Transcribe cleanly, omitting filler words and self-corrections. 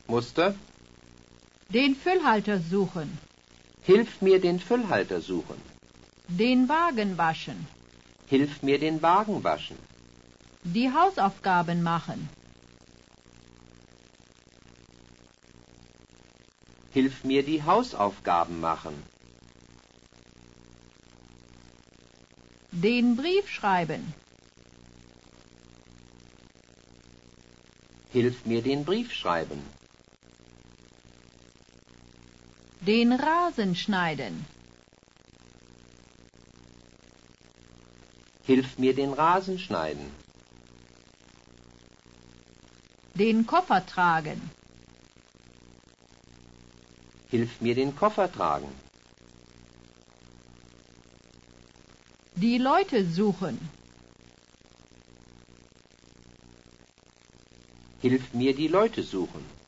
Muster. Den Füllhalter suchen. Hilf mir den Füllhalter suchen. Den Wagen waschen. Hilf mir den Wagen waschen. Die Hausaufgaben machen. Hilf mir die Hausaufgaben machen. Den Brief schreiben. Hilf mir den Brief schreiben. Den Rasen schneiden. Hilf mir den Rasen schneiden. Den Koffer tragen. Hilf mir den Koffer tragen. Die Leute suchen. Hilf mir die Leute suchen.